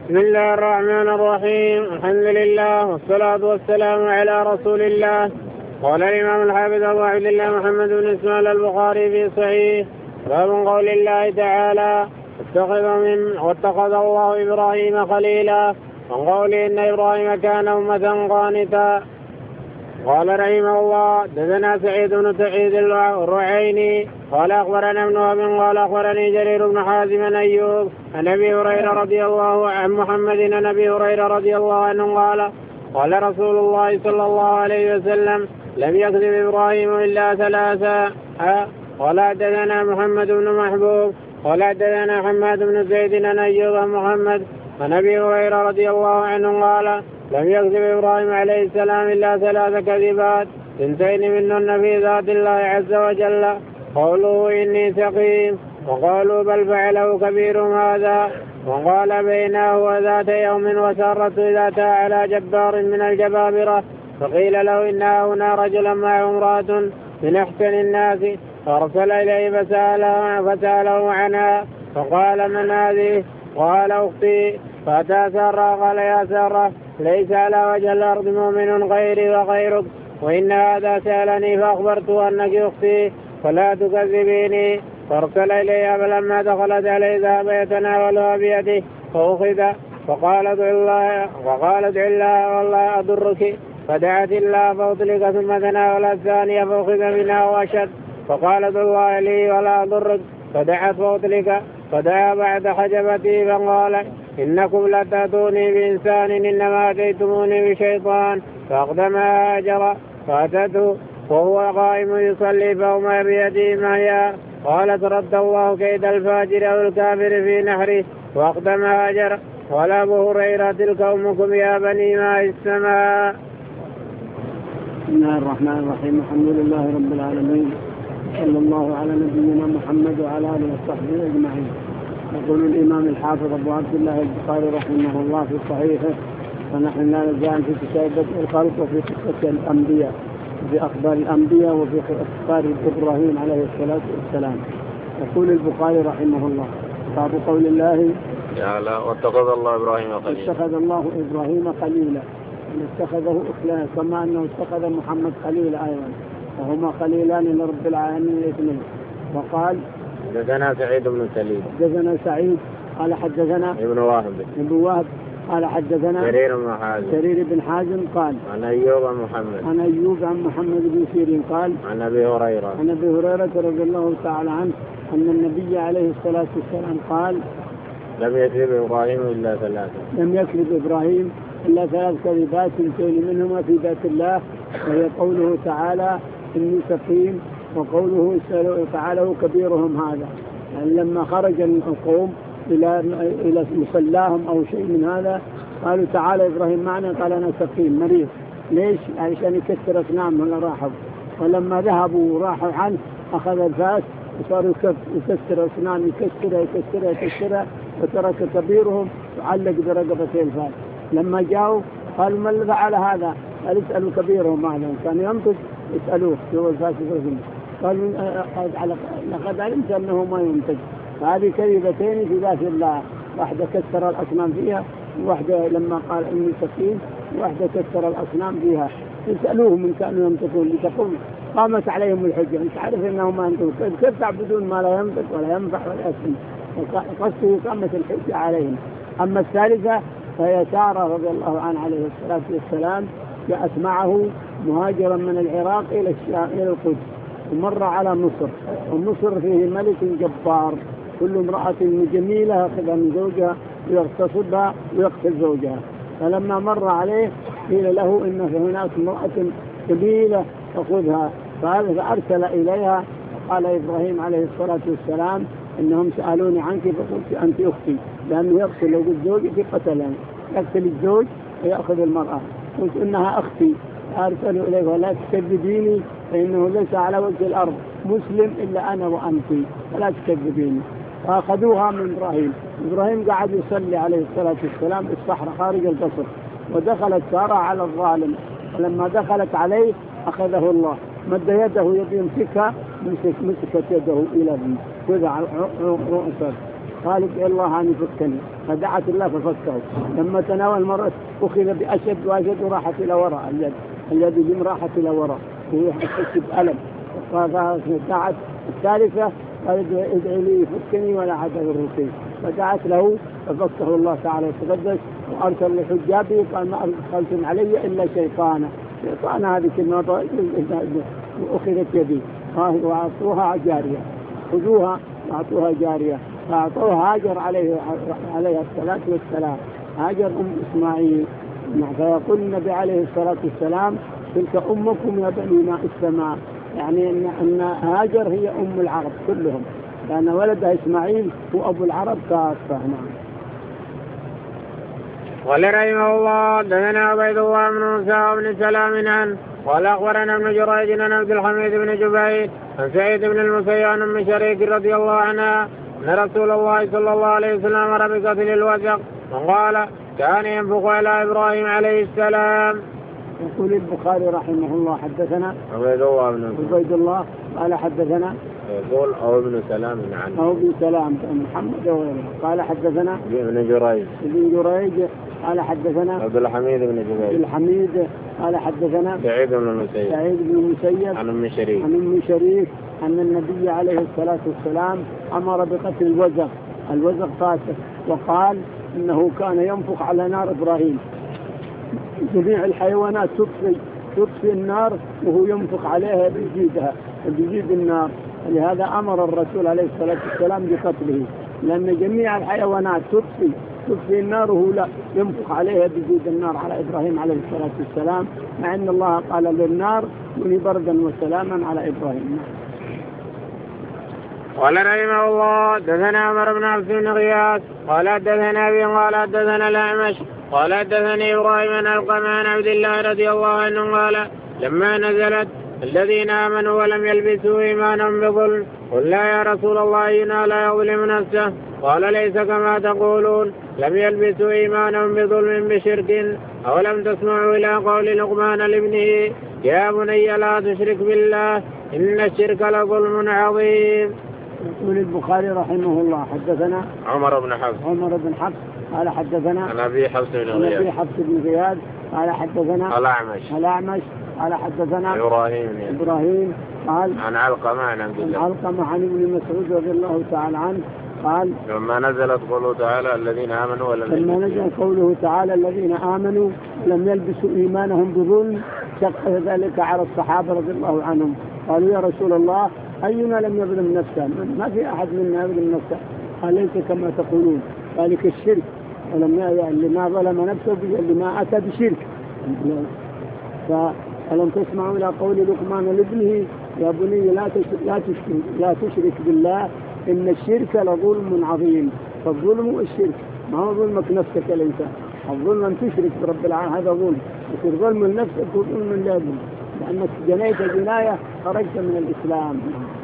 بسم الله الرحمن الرحيم. الحمد لله والصلاة والسلام على رسول الله. قال الإمام الحافظ أبو عبد الله محمد بن إسماعيل البخاري في صحيح باب قول الله تعالى واتخذ الله إبراهيم خليلا، وقوله إن إبراهيم كان أمة قانتا. قال رحمه الله دثنا سعيد بن سعيد الرعيني قال أخبرنا ابن وهب قال أخبرني جرير بن حازم عن أيوب عن أبي هريرة رضي الله عن محمد عن أبي هريرة رضي الله عنه قال رسول الله صلى الله عليه وسلم لم يكذب إبراهيم إلا ثلاثا. قال حدثنا محمد بن محبوب قال حدثنا حماد بن زيد عن أيوب عن محمد عن أبي هريرة رضي الله عنه قال لم يكذب إبراهيم عليه السلام إلا ثلاث كذبات، اثنتين منهن في ذات الله عز وجل، قوله إني سقيم، وقالوا بل فعله كبيرهم هذا، وقال بينه وذات يوم وسارت ذات على جبار من الجبابرة، فقيل له إن هنا رجلا معه امرأة من أحسن الناس، فأرسل إليه فسأله عنها، فقال من هذه؟ قال أختي. فأتى سارة قال يا سارة ليس على وجه الأرض مؤمن غيري وغيرك، وإن هذا سألني فأخبرته أنك أختي فلا تكذبيني. فارسل إليها فلما دخلت عليه ذهب يتناولها بيده فأخذ، فقال ادع الله والله أضرك، فدعت الله فأطلق ثم تناول الثانية فأخذ منها وأشد، فقال ادع الله لي ولا أضرك، فدعت فأطلق، فدعا بعد حجبته فقال إنكم لتأتوني بإنسان إنما أتيتموني بشيطان، فأقدم هاجر فأتته وهو قائم يصلي فهما بيده معيا، قالت رد الله كيد الفاجر أو الكافر في نحره، وأقدم هاجر. قال أبو هريرة تلك أمكم يا بني ماء السماء. بسم الله الرحمن الرحيم. الحمد لله رب العالمين، صلى الله على نبينا محمد وعلى آله وصحبه أجمعين. يقول الإمام الحافظ أبو عبد الله البخاري رحمه الله في صحيحه: ونحن لا نزال في كتاب بدء الخلق وفي قصة الأنبياء، وفي أخبار الأنبياء، وفي أخبار إبراهيم عليه الصلاة والسلام. يقول البخاري رحمه الله: باب قول الله تعالى واتخذ الله إبراهيم خليلا. اتخذ الله إبراهيم خليلا، اتخذه إخلاص، كما أنه اتخذ محمد خليلا أيضا، وهما خليلان لرب العالمين الاثنين. وقال حدثنا سعيد بن سليم حدثنا سعيد قال حدثنا ابن وهب قال حدثنا جرير بن حازم قال عن أيوب عن محمد بن سيرين قال عن أبي هريرة رضي الله تعالى عنه أن النبي عليه الصلاة والسلام قال لم يكذب إبراهيم إلا ثلاث كذبات، اثنتين منهما في ذات الله، وهي قوله تعالى إني سقيم، وقوله تعالى كبيرهم هذا. يعني لما خرج القوم إلى مصلاهم أو شيء من هذا قالوا تعالى إبراهيم معنا، قال أنا سقيم مريض. ليش؟ علشان يكسر أصنام ولا راحوا، ولما ذهبوا راحوا عنه أخذ الفاس وصار يكسر أصنام، يكسرها وترك كبيرهم وعلق برقبته الفاس. لما جاءوا قالوا من الذي فعل هذا؟ قال اسألوا كبيرهم معنا، كان ينطق اسألوه هو الفاس إبراهيم. قالوا لقد علمت أنه ما ينطق. فهذه كذبتين في ذات الله، واحدة كسر الأصنام فيها، وواحدة لما قال إني سقيم، وواحدة كسر الأصنام فيها. اسألوهم من كانوا ينطقون لتقوم قامت عليهم الحجة. أنت عارف أنه ما ينطق، كيف تعبدون ما لا ينطق ولا ينفع ولا يسمع؟ قصده قامت الحجة عليهم. أما الثالثة فهي سارة رضي الله عنها عليه الصلاة والسلام، جاءت معه مهاجرا من العراق إلى الشام إلى القدس، ومر على مصر، ومصر فيه ملك جبار، كل امرأة جميلة يأخذها من زوجها ويغتصبها ويقتل زوجها. فلما مر عليه قيل له إن هناك امرأة جميلة فخذها، فأرسل إليها. قال إبراهيم عليه الصلاة والسلام إنهم سألوني عنك فقلت أنت أختي، لأنه يقتل لو قلت زوجي قتلني، يقتل الزوج ويأخذ المرأة. قلت إنها أختي، أرسلوا إليه ولا تكذبيني فإنه ليس على وجه الأرض مسلم إلا أنا وأنت، فلا تكذبيني. فأخذوها من إبراهيم قاعد يصلي عليه الصلاة والسلام في الصحراء خارج القصر، ودخلت سارة على الظالم، ولما دخلت عليه أخذه الله، مد يده يمسكها، مسكت يده إلى كذا رؤسه، قال ادعي الله أن يفكني، فدعت الله ففكه. لما تناول مرة أخذ بأشد وأشد وراحت إلى وراء اليد اليمنى راحت إلى وراء ويحس بألم. دعت الثالثة قال ادعي لي يفكني ولا عاد بالرقي، فدعت له ففكه الله تعالى وتقدس وأرسل لحجابه قال ما أرسلتم علي إلا شيطانا. شيطان هذه كلمة أخذت يدي وأعطوها جارية، خذوها وأعطوها جارية، فأعطوها هاجر عليها الصلاة والسلام، هاجر إسماعيل. فيقول النبي عليه الصلاة والسلام تلك أمكم يا بني ماء السماء، يعني أن هاجر هي أم العرب كلهم، لأن ولدها إسماعيل هو أبو العرب كافة. نعم. قال رحمه الله دثنا عبيد الله بن موسى بن سلام عنه قال أخبرنا ابن جريج عن عبد الحميد بن جبير عن سعيد بن المسيب عن أم شريك رضي الله عنها أن رسول الله صلى الله عليه وسلم أمر بقتل الوثق وقال كان ينفخ على إبراهيم عليه السلام. يقول البخاري رحمه الله حدثنا عبيد الله قال حدثنا يقول أو ابن سلام عنه أو ابن سلام محمد وغيره قال حدثنا ابن جريج قال حدثنا عبد الحميد بن جبير قال حدثنا سعيد بن المسيب عن أم شريك أن النبي عليه الصلاة والسلام أمر بقتل الوزغ فاسق، وقال إنه كان ينفخ على نار إبراهيم. جميع الحيوانات تطفي النار وهو ينفخ عليها بيزيد النار، لهذا أمر الرسول عليه الصلاة والسلام بقتله، لأن جميع الحيوانات تطفي النار وهو لا ينفخ عليها بيزيد النار على إبراهيم عليه الصلاة والسلام، مع أن الله قال للنار كوني بردا وسلاما على إبراهيم. قال رحمه الله دثنا عمر بن عبد بن غياث قال دثنا أبي قال دثنا الأعمش قال دثني إبراهيم عن علقمة عن عبد الله رضي الله عنه قال لما نزلت الذين آمنوا ولم يلبسوا إيمانهم بظلم قل لا يا رسول الله إنا لا يظلم نفسه قال ليس كما تقولون لم يلبسوا إيمانهم بظلم بشرك أولم تسمعوا إلى قول لقمان لابنه يا بني لا تشرك بالله إن الشرك لظلم عظيم. يقول البخاري رحمه الله حدثنا عمر بن حفص قال حدثنا عن أبي حفص بن غياث قال حدثنا الأعمش قال حدثنا إبراهيم قال عن علقمة عن ابن مسعود رضي الله تعالى عنه قال لما نزلت قوله تعالى الذين آمنوا ولم يلبسوا إيمانهم بظلم شق ذلك على الصحابة رضي الله عنهم، قالوا يا رسول الله أينا لم يظلم نفسه؟ ما في أحد منا يظلم نفسه. قال ليس كما تقولون ذلك الشرك، لما ظلم نفسه لما أتى بشرك. فألم تسمعوا إلى قول لقمان لابنه يا بني لا تشرك بالله إن الشرك لظلم عظيم. فالظلم الشرك ما هو ظلمك نفسك الإنسان، الظلم أن تشرك برب العالمين هذا ظلم، يصير ظلم لنفسك وظلم لابنك، لأنك جنيت جناية خرجت من الإسلام.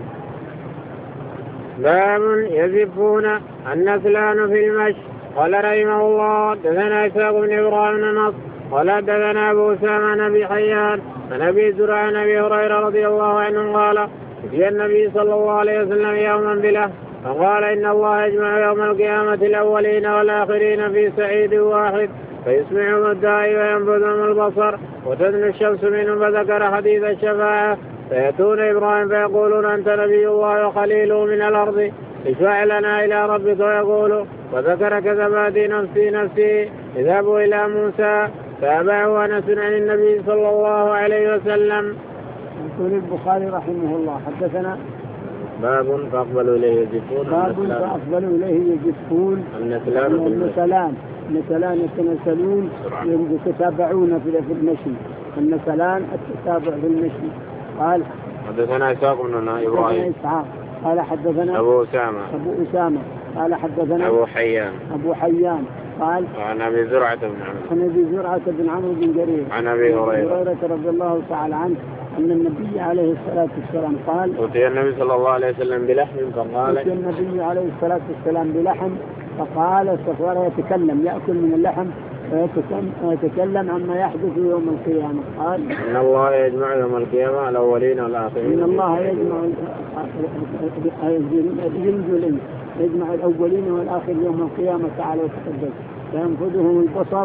باب يزفون النسلان في المشي. قال رحمه الله دثنا إسحاق بن إبراهيم بن نصر قال دثنا أبو أسامة عن أبي حيان عن أبي زرع عن أبي هريرة رضي الله عنه قال أتي النبي صلى الله عليه وسلم يوما بله فقال إن الله يجمع يوم القيامة الأولين والآخرين في سعيد واحد فيسمعهم الداعي وينفذهم البصر وتدنو الشمس منهم، فذكر حديث الشفاعة فيأتون إبراهيم فيقولون أنت نبي الله وخليله من الأرض اشفع لنا إلى ربك، ويقول وذكر كذباتي نفسي اذهبوا إلى موسى فأباه أنس عن النبي صلى الله عليه وسلم. يقول البخاري رحمه الله حدثنا باب فأقبلوا إليه يجفون النسلان يتنسلون يتتابعون في المشي، النسلان التتابع في المشي. قال حدثنا إسحاق بن إبراهيم قال حدثنا أبو أسامة قال حدثنا أبو حيان قال عن أبي زرعة بن عمرو بن جرير عن أبي هريرة رضي الله تعالى عنه أن النبي عليه الصلاة والسلام قال أتي النبي صلى الله عليه وسلم بلحم فقال استغفر يتكلم يأكل من اللحم ويتكلم عما يحدث يوم القيامة. قال إن الله يجمع يوم القيامة الأولين والآخرين. إن الله يجمع ينزل يجمع الأولين والآخر يوم القيامة تعالى وتقدس، فينفذهم البصر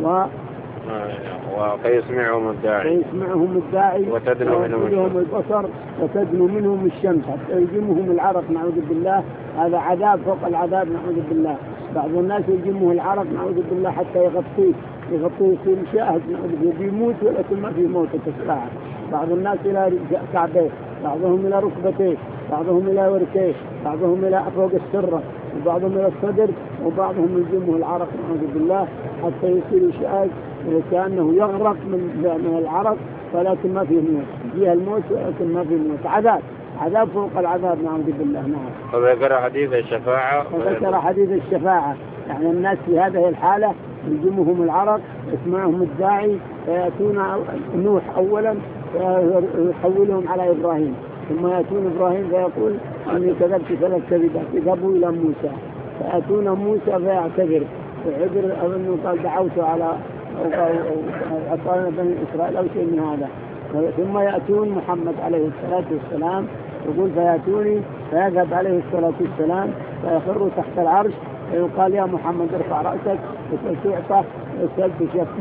فيسمعهم الداعي وتدنو منهم البصر وتدنو منهم الشمس حتى يلجمهم العرق نعوذ بالله. هذا عذاب فوق العذاب نعوذ بالله. بعض الناس يلجمه العرق نعوذ بالله حتى يغطيه يصير شاهد نعوذ بالله، بيموت ولكن ما في موتة الساعة. بعض الناس إلى كعبيه، بعضهم إلى ركبتيه، بعضهم إلى وركيه، بعضهم إلى فوق السرة، وبعضهم إلى الصدر، وبعضهم يلجمه العرق نعوذ بالله حتى يصير شاهد كأنه يغرق من العرق، ولكن ما فيه موت. فيها الموت ولكن ما فيه موت. عذاب فوق العذاب نعوذ بالله. نعم. وذكر حديث الشفاعة يعني الناس في هذه الحالة يلجمهم العرق، يسمعهم الداعي، فيأتون نوح أولا ويحولهم على إبراهيم، ثم يأتون إبراهيم فيقول أني كذبت 3 كذبات، يذهبوا إلى موسى فيأتون موسى فيعتذر أنه قال دعوت على أطالنا بني إسرائيل أو شيء من هذا. ثم يأتون محمد عليه الصلاة والسلام يقول فيأتوني فيذهب عليه الصلاة والسلام فيخر تحت العرش فيقال يا محمد ارفع رأسك وتعطى وسل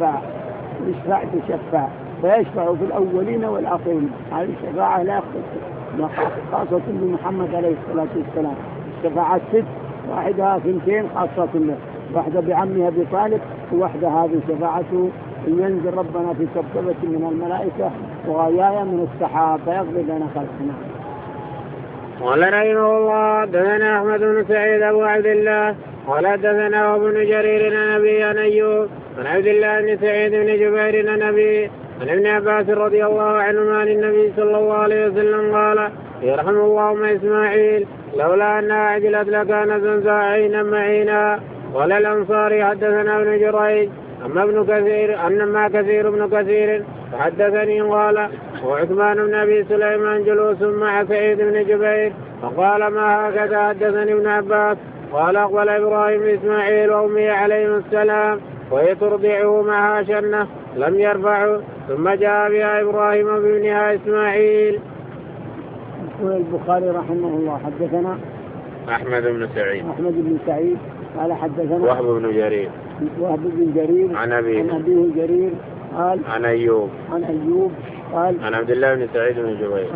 تشفع فيشفع في الأولين والآخرين. هذه الشفاعة لا خاصة بمحمد عليه الصلاة والسلام. الشفاعة 6، واحدها 2 خاصة له، واحدة بعمها أبي طالب، وواحدة هذه شفاعته ينزل ربنا في كركبة من الملائكة وغيايا من السحاب فيقضي بين خلقنا. قال رحمه الله حدثنا أحمد بن سعيد أبو عبد الله قال حدثنا ابن جرير عن أبي عن أيوب عن عبد الله بن سعيد بن جبير عن أبي عن ابن عباس رضي الله عنهما عن النبي صلى الله عليه وسلم قال يرحم اللهم إسماعيل لولا أنها عجلت لكان زنزا عينا معينا. قال الأنصاري حدثنا ابن جريج أما كثير بن كثير فحدثني قال وعثمان بن أبي سليمان جلوس مع سعيد بن جبير فقال ما هكذا حدثني ابن عباس قال أقبل إبراهيم إسماعيل وأمي عليهم السلام وهي ترضعه معها شنة لم يرفعه ثم جاء بها إبراهيم بابنها إسماعيل. يقول البخاري رحمه الله حدثنا أحمد بن سعيد قال حدثنا وهب بن جرير عن أبيه جرير قال عن أيوب قال عن عبد الله بن سعيد بن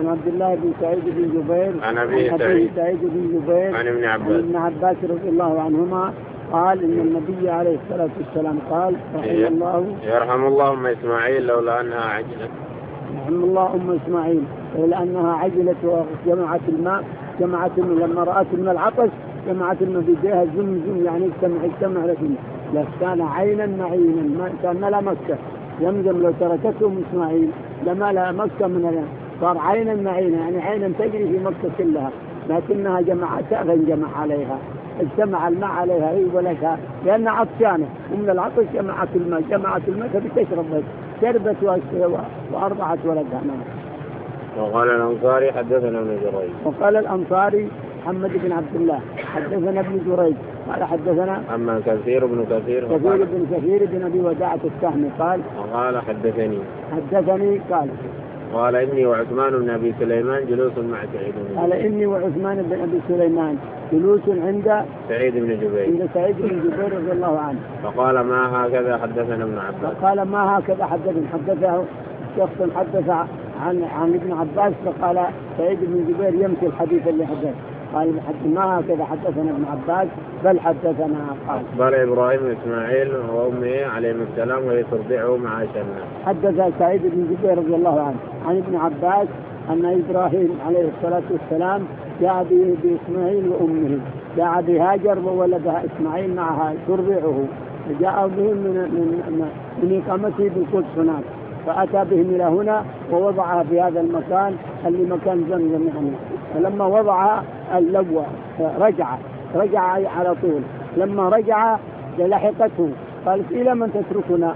جبير عن أبي سعيد بن جبير عن ابن عباس رضي الله عنهما قال إن النبي عليه الصلاة والسلام قال يرحم الله أم إسماعيل لولا أنها عجلت. يرحم الله أم إسماعيل لولا أنها عجلت وجمعت الماء لما رأت من العطش جمعت الماء في يديها زم يعني اجتمع لكن كان عينا معينا ما كان لا مكة يمزم لو تركته إسماعيل لما لا مكة من الآن صار عينا معينا يعني عينا تجري في مكة كلها لكنها جمعتها فانجمع عليها اجتمع الماء عليها هي ولدها لأن عطشانة ومن العطش جمعت الماء فبتشرب شربت وأرضعت ولدها. وقال الأنصاري حدثنا ابن جريج. وقال الأنصاري محمد بن عبد الله حدثنا ابن جريج قال حدثنا أما كثير بن كثير بن أبي وداعة السهمي قال حدثني قال إني وعثمان بن أبي سليمان جلوس مع سعيد بن جبير. قال إني وعثمان بن أبي سليمان جلوس عند سعيد بن جبير رضي الله عنه. فقال ما هكذا حدثنا ابن عباس. حدثه شخص حدث عن ابن عباس فقال سعيد بن جبير يمثل الحديث اللي حدث قال ما هكذا حدثنا ابن عباس بل حدثنا قال إبراهيم إسماعيل وأمه عليهم السلام وهي ترضعه مع شنة. حدث سعيد بن جبير رضي الله عنه عن ابن عباس أن إبراهيم عليه الصلاة والسلام جاء بإسماعيل وأمه جاء بهاجر وولدها إسماعيل معها ترضعه جاء بهم من إقامته بالقدس هناك فأتى بهم إلى هنا ووضعها في هذا المكان اللي مكان زمزم يعني. فلما وضعها اللوى رجع على طول. لما رجع لحقته قالت إلى من تتركنا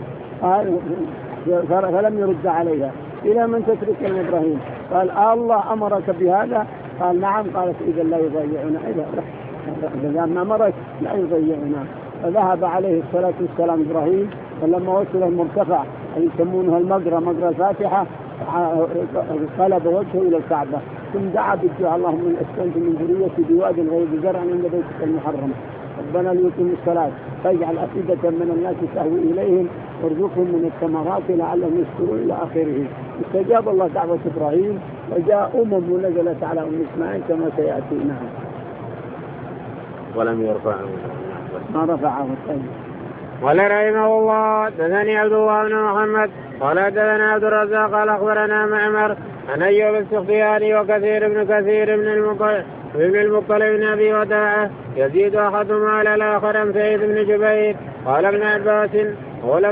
فلم يرد عليها إلى من تتركنا إبراهيم قال الله أمرك بهذا قال نعم قالت إذا لا يضيعنا إذا ما أمرك لا يضيعنا. فذهب عليه الصلاة والسلام إبراهيم فلما وصل المرتفع يسمونها مجرى الفاتحة قلب وجهه إلى الكعبة ثم دعا بالدعاء اللهم من أسكنت من ذريتي بواد غير زرع عند بيتك المحرم ربنا ليقيموا الصلاة فاجعل أفئدة من الناس تهوي إليهم وارزقهم من الثمرات لعلهم يشكرون إلى آخره. استجاب الله دعوة إبراهيم وجاء ونزلت على إسماعيل كما سيأتي. نعم. ولم يرفعه ما رفعه الثاني. قال رحمه الله دثني عبد الله بن محمد قال دثنا عبد الرزاق قال أخبرنا معمر عن أيوب السختياني وكثير بن المطلب بن أبي وداعة يزيد أحدهما على الآخر عن سعيد بن جبير قال ابن عباس أول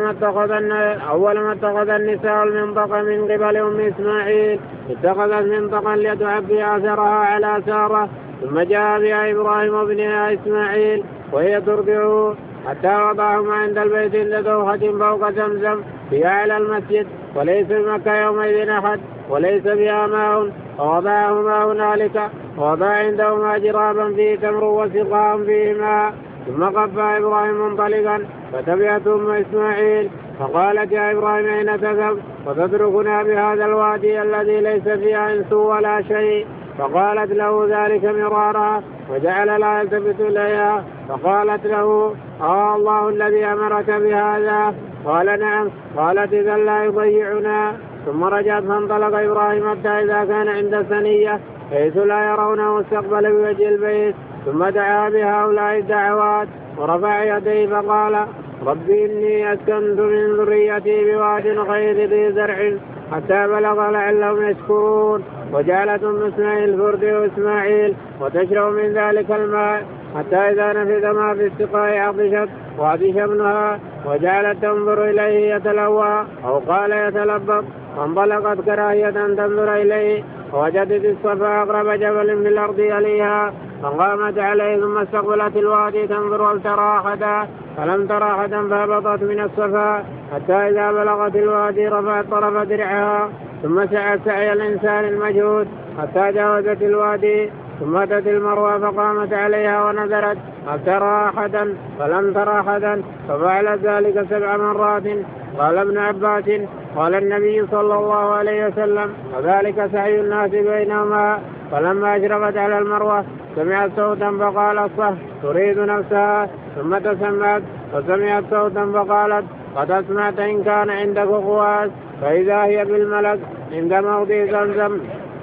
ما اتخذ النساء المنطقة من قبل أم إسماعيل اتخذت منطقا لتعبي أثرها على سارة ثم جاء بها إبراهيم وابنها إسماعيل وهي ترضعه حتى وضعهما عند البيت لدوحة فوق زمزم في أعلى المسجد وليس بمكة يومئذ أحد وليس بها ماء فوضعهما هنالك ووضع عندهما جرابا فيه تمر وسقاء فيه ماء ثم قفى إبراهيم منطلقا فتبعته أم إسماعيل فقالت يا إبراهيم أين تذهب وتتركنا بهذا الوادي الذي ليس فيها إنس ولا شيء فقالت له ذلك مرارا وجعل لا يلتفت إليها فقالت له الله الذي أمرك بهذا قال نعم قالت إذا لا يضيعنا ثم رجعت فانطلق إبراهيم حتى إذا كان عند ثنية حيث لا يرونه استقبل بوجه البيت ثم دعا بهؤلاء الدعوات ورفع يديه فقال ربي إني أسكنت من ذريتي بواد غير ذي زرع حتى بلغ لعلهم يشكرون وجعلت أم إسماعيل ترضع إسماعيل وتشرب من ذلك الماء حتى إذا نفذ ما في السقاء عطشت وعطش ابنها وجعلت تنظر إليه يتلوى أو قال يتلبط فانطلقت كراهية أن تنظر إليه ووجدت الصفا أقرب جبل من الأرض يليها فقامت عليه ثم استقبلت الوادي تنظر هل ترى أحدا فلم ترى أحدا فهبطت من الصفا حتى إذا بلغت الوادي رفعت طرف درعها ثم سعت سعي الإنسان المجهود حتى جاوزت الوادي ثم أتت المروة فقامت عليها ونظرت هل ترى أحدا فلم ترى أحدا ففعلت ذلك 7 مرات. قال ابن عباس قال النبي صلى الله عليه وسلم وذلك سعي الناس بينهما فلما أشرفت على المروة سمعت صوتا فقال الصح تريد نفسها ثم تسمعت فسمعت صوتا فقالت قد أسمعت إن كان عندك قواس فإذا هي بالملك عند موضع زمزم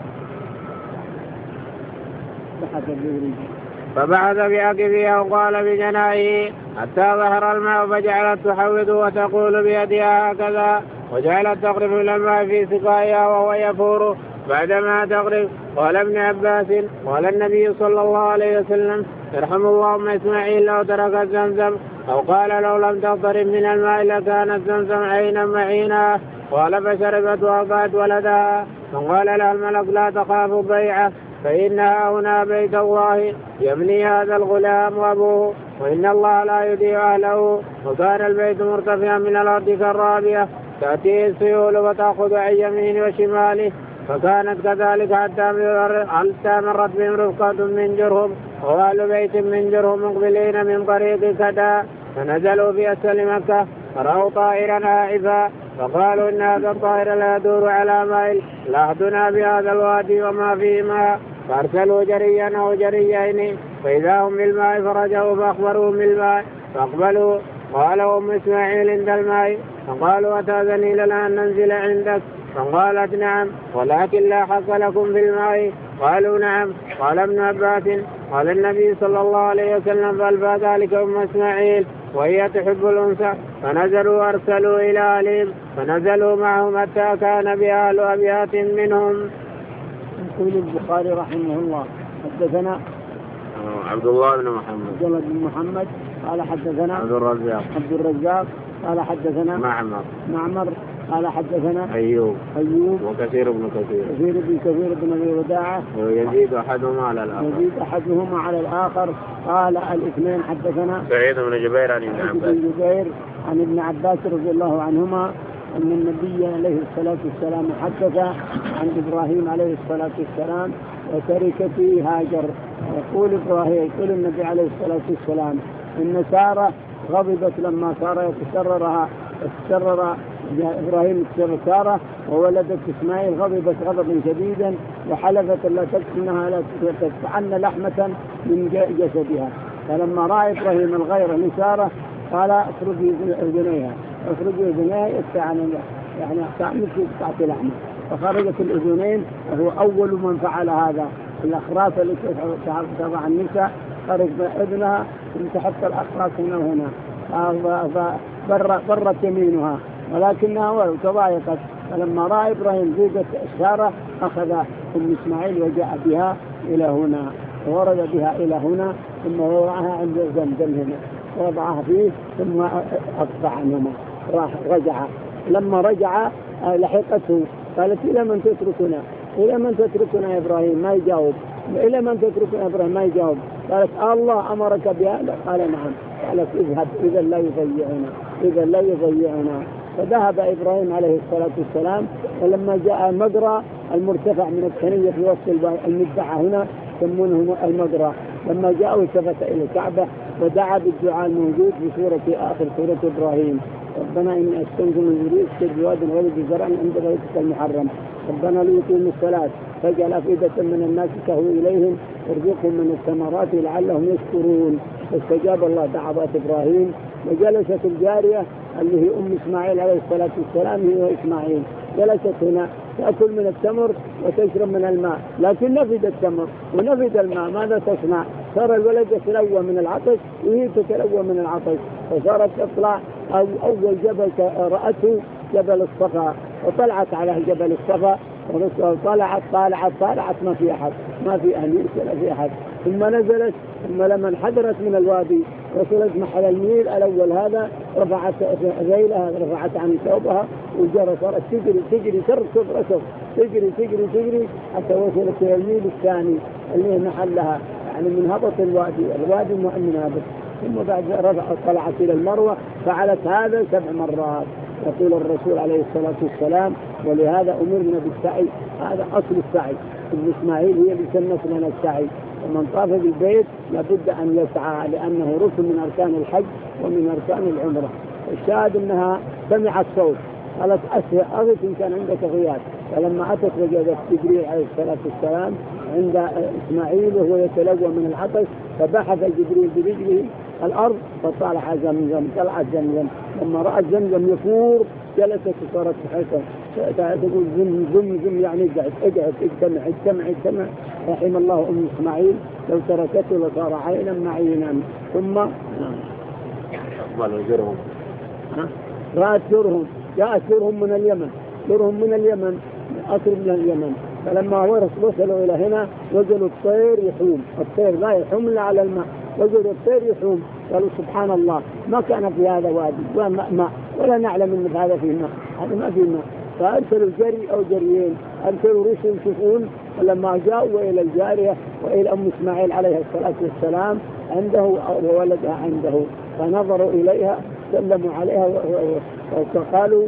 فبعث بعقبها وقال بجنائه حتى ظهر الماء فجعلت تحوض وتقول بيدها هكذا وجعلت تقرب إلى الماء في سقائها وهو يفور بعدما تقرب. قال ابن عباس قال النبي صلى الله عليه وسلم يرحم الله أم إسماعيل لو تركت زمزم أو قال لو لم تقترب من الماء لكانت زمزم عينا معينا. قال فشربت وأضعت ولدها فقال لها الملك لا تخافوا بيعه فإنها هنا بيت الله يبني هذا الغلام وأبوه وإن الله لا يضيع أهله. وكان البيت مرتفعا من الأرض كالرابية تأتيه السيول وتأخذ عن يمين وشماله فكانت كذلك حتى مرت بهم رفقة من جرهم وأهل بيت من جرهم مقبلين من طريق كدا فنزلوا في أسفل مكة فرأوا طائرا هائفا فقالوا إن هذا الطائر لا يدور على مائل لأخذنا بهذا الوادي وما فيه ماء فأرسلوا جريا أو جريين فإذا هم بالماء فرجعوا فأخبروهم بالماء فأقبلوا. قال أم إسماعيل عند الماء فقالوا أتأذني لنا أن ننزل عندك فقالت نعم ولكن لا حق لكم في الماء. قالوا نعم. قال ابن عباس قال النبي صلى الله عليه وسلم فألفى ذلك أم إسماعيل وهي تحب الأنثى فنزلوا أرسلوا إلى أهلهم فنزلوا معهم حتى كان بأهل أبيات منهم. يقول البخاري رحمه الله حدثنا عبد الله بن محمد قال حدثنا عبد الرزاق قال حدثنا معمر قال حدثنا أيوب وكثير بن كثير بن أبي وداعة ويزيد أحدهما على الآخر قال الاثنين حدثنا سعيد بن جبير عن ابن عباس رضي الله عنهما أن النبي عليه الصلاة والسلام حدث عن إبراهيم عليه الصلاة والسلام وتركته هاجر. يقول النبي عليه الصلاة والسلام إن سارة غضبت لما صار يتسرر إبراهيم سارة وولدت إسماعيل غضبت غضبا شديدا وحلفت لا تكسنها لا تدفعن لحمة من جسدها. فلما رأى إبراهيم الغيرة لسارة قال اخرجي أذنيها يعني تعمل في قطعة لحمة. فخرجت الأذنين وهو أول من فعل هذا. الأخراس التي تضع النساء خرج بأذنها ثم تحط الأخراس هنا برت يمينها ولكنها تضايقت. فلما رأى إبراهيم زوجة سارة أخذ أم إسماعيل وجاء بها إلى هنا ورد بها إلى هنا ثم وضعها عند زمزم هنا وضعها فيه ثم أقطع عنهما رجع. لما رجع لحقته قالت إلى من تتركنا يا إبراهيم؟ ما يجاوب. إلى من تتركنا إبراهيم؟ ما يجاوب. قالت الله أمرك بهذا؟ قال نعم. قالت اذهب إذا لا يضيعنا. فذهب إبراهيم عليه الصلاة والسلام. ولما جاء المجرى المرتفع من الثنية في وسط المدعى هنا يسمونه المجرى، لما جاء التفت إلى الكعبة ودعا بالدعاء الموجود في آخر سورة إبراهيم: ربنا إني أسكنت من ذريتي بواد غير ذي زرع عند بيتك المحرم ربنا ليقيموا الصلاة فاجعل أفئدة من الناس تهوي إليهم وارزقهم من الثمرات لعلهم يشكرون. فاستجاب الله دعوات إبراهيم. وجلست الجارية اللي هي أم إسماعيل عليه الصلاة والسلام هي وإسماعيل جلست هنا تأكل من التمر وتشرب من الماء، لكن نفد التمر ونفد الماء. ماذا تصنع؟ صار الولد يتلوى من العطش وهي تتلوى من العطش. فصارت تطلع أول جبل رأته جبل الصفا وطلعت على جبل الصفا طالعت ما في أحد، ما في أهل ولا في أحد. ثم نزلت. ثم لما انحدرت من الوادي وصلت محل الميل الأول هذا رفعت ذيلها رفعت عن ثوبها وجرت صارت تجري تجري حتى وصلت إلى الميل الثاني اللي محلها يعني من هبط الوادي من هبط. ثم بعد طلعت إلى المروة فعلت هذا 7 مرات. يقول الرسول عليه الصلاة والسلام: ولهذا أمرنا بالسعي. هذا أصل السعي. ابن إسماعيل هي اللي سنت لنا السعي. ومن طاف بالبيت لابد أن يسعى لأنه ركن من أركان الحج ومن أركان العمرة. الشاهد أنها سمعت صوت قالت أغث إن كان عندك غياث. فلما أتت وجدت جبريل عليه الصلاة والسلام عند إسماعيل وهو يتلوى من العطش فبحث جبريل برجله الأرض فطلع زمزم. طلعت زمزم. لما رأت زمزم يفور جلست وصارت حيثا تقول زم يعني اقعد اجتمع. رحم الله أم إسماعيل لو تركته لصار عينا معينا. ثم رأت جاءت جرهم من اليمن أقرب من اليمن. فلما وصلوا إلى هنا وجدوا الطير يحوم. الطير لا يحوم إلا على الماء. وجدوا الطير يحوم. قالوا سبحان الله ما كان في هذا وادي ماء ولا نعلم من هذا فيه ماء. هذا ما فيه ماء. فأرسلوا جري أو جريين أرسلوا رسل يشوفون. فلما جاءوا إلى الجارية وإلى أم إسماعيل عليه الصلاة والسلام عنده وولدها عنده فنظروا إليها سلموا عليها وقالوا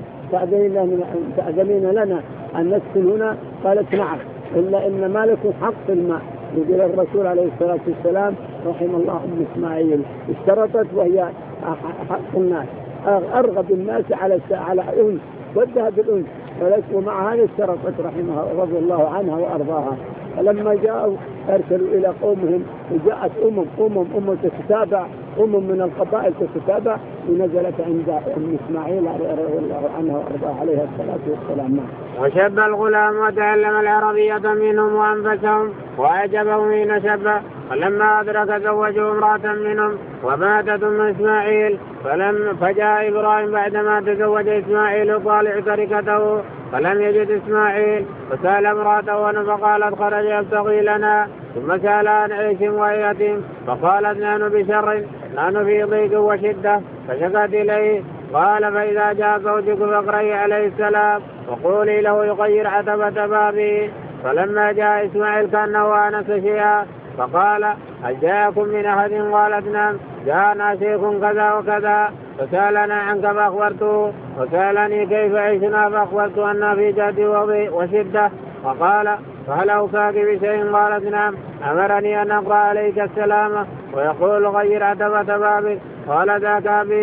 تأذنين لنا أن نسكن هنا؟ قالت نعم إلا إن ما لكم حق في الماء. يقول الرسول عليه الصلاة والسلام رحم الله أم إسماعيل اشترطت وهي حق الناس أرغب الناس على أنس ودها بالأنس ومع هذا اشترطت رحمها رضي الله عنها وأرضاها. فلما جاءوا أرسلوا إلى قومهم وجاءت أمم تتتابع من القبائل تتتابع ونزلت عند أم إسماعيل رضي الله عنها وأرضاها عليها الصلاة والسلام. وشب الغلام وتعلم العربية منهم وأنفسهم وأعجبهم حين شب. فلما أدرك زوجه امرأة منهم وماتت أم إسماعيل. فجاء إبراهيم بعدما تزوج إسماعيل طالع تركته فلم يجد إسماعيل فسأل امرأته فقالت خرج يبتغي لنا. ثم سأل عن عيش ويتيم فقالت نحن بشر نحن في ضيق وشدة فشكت إليه. قال فإذا جاء زوجك فاقرئي عليه السلام وقولي له يغير عتبة بابه. فلما جاء إسماعيل كأنه آنس شيئا فقال هل جاءكم من أحد؟ قالت نعم جاءنا شيخ كذا وكذا فسألنا عنك فأخبرته وسألني كيف عيشنا فأخبرت أننا في جهد وشدة. فقال فهل أوصاك بشيء؟ قالت نعم أمرني أن أقرأ عليك السلام ويقول غير عتبة بابك. قال ذاك أبي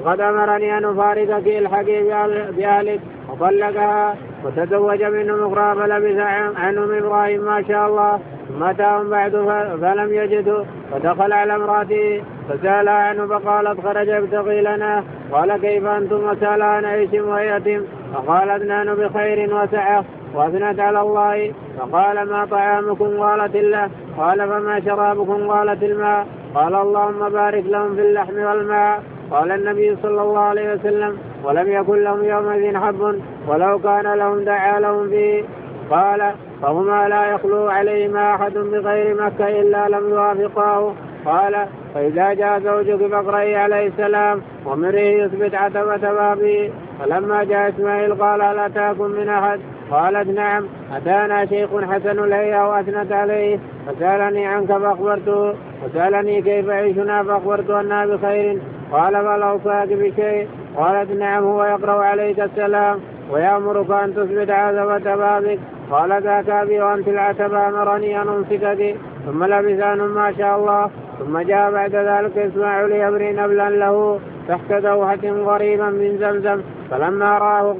وقد أمرني أن أفارقك الحقي بأهلك وطلقها وتزوج منهم أخرى فلبث عنهم إبراهيم ما شاء الله ثم أتاهم بعد فلم يجده فدخل على امرأته فسأل عنه فقالت خرج يبتغي لنا قال كيف أنتم وسأل عن عيش ويتم فقالت نحن بخير وسعة وأثنت على الله فقال ما طعامكم قالت الله قال فما شرابكم قالت الماء قال اللهم بارك لهم في اللحم والماء قال النبي صلى الله عليه وسلم ولم يكن لهم يومئذ حب ولو كان لهم دعا لهم فيه قال فهما لا يخلو عليهما أحد بغير مكة إلا لم يوافقاه قال فإذا جاء زوجك فاقرئي عليه السلام ومره يثبت عتبة بابه فلما جاء إسماعيل قال هل أتاكم من أحد قالت نعم أتانا شيخ حسن الهيئة وأثنت عليه فسألني عنك فأخبرته وسألني كيف عيشنا فأخبرته أنها بخير قال فهل أوصاك بشيء قالت نعم هو يقرأ عليك السلام ويأمرك أن تثبت عتبة بابك قال ذاك أبي وأنت العتبة أمرني أن أمسكك ثم لبث عنهم ما شاء الله ثم جاء بعد ذلك إسماعيل يبري نبلا له تحت دوحة قريبا من زمزم فلما رآه